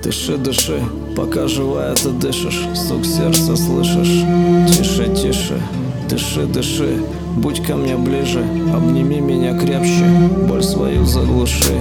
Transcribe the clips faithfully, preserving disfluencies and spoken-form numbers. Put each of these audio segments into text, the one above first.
Дыши, дыши, пока живая ты дышишь, стук сердца слышишь. Тише, тише, дыши, дыши, будь ко мне ближе, обними меня крепче, боль свою заглуши.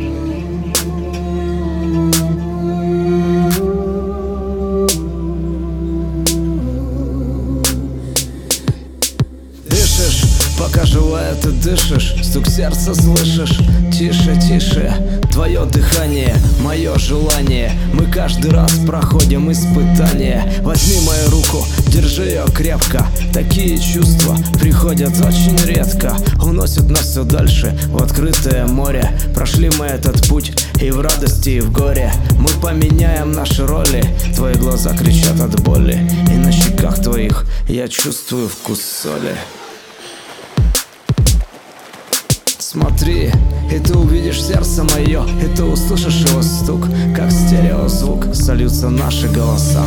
Дышишь, пока живая ты дышишь, стук сердца слышишь. Тише, тише, твое дыхание, мое желание. Мы каждый раз проходим испытания. Возьми мою руку, держи ее крепко. Такие чувства приходят очень редко. Уносят нас все дальше в открытое море. Прошли мы этот путь и в радости, и в горе. Мы поменяем наши роли. Твои глаза кричат от боли, и на щеках твоих я чувствую вкус соли. Смотри, и ты увидишь сердце мое, и ты услышишь его стук, как стереозвук сольются наши голоса.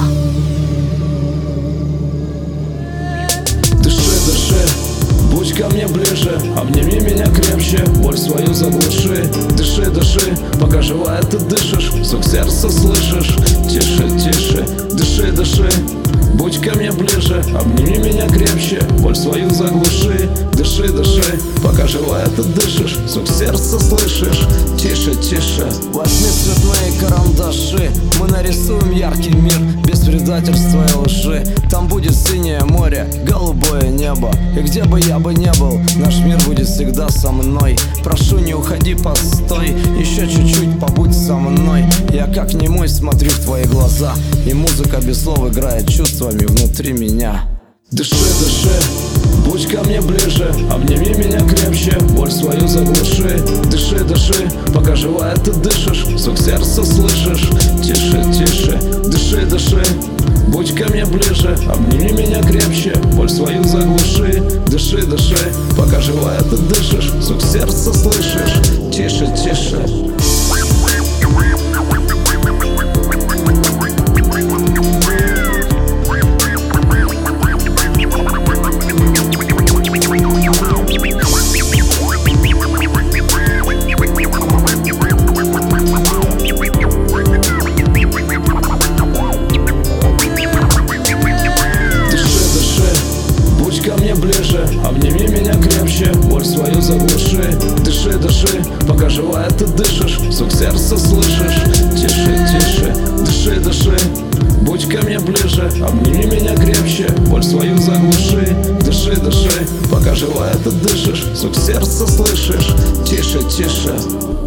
Дыши, дыши, будь ко мне ближе, обними меня крепче, боль свою заглуши. Дыши, дыши, пока живая ты дышишь, стук сердца слышишь. Тише, тише, дыши, дыши, будь ко мне ближе, обними меня крепче, боль свою заглуши. Дыши, дыши, пока живая ты дышишь, звук сердца слышишь. Тише, тише, возьми цветные карандаши, мы нарисуем яркий мир без предательства и лжи. Там будет синее море, голубое небо, и где бы я бы не был, наш мир будет всегда со мной. Прошу, не уходи, постой, еще чуть-чуть побудь со мной. Я как немой смотрю в твои глаза, и музыка без слов играет чувствами внутри меня. Дыши, дыши, будь ко мне ближе, обними меня крепче, боль свою заглуши. Дыши, дыши, пока живая ты дышишь, звук сердца слышишь. Тише, тише, дыши, дыши, будь ко мне ближе, обними меня крепче, боль свою заглуши. Дыши, дыши, пока живая ты дышишь, звук сердца слышишь. Тише, тише. Ближе, обними меня крепче, боль свою заглуши. Дыши, дыши, пока живая ты дышишь, звук сердца слышишь. Тише, тише, дыши, дыши, будь ко мне ближе, обними меня крепче, боль свою заглуши. Дыши, дыши, пока живая ты дышишь, звук сердца слышишь. Тише, тише.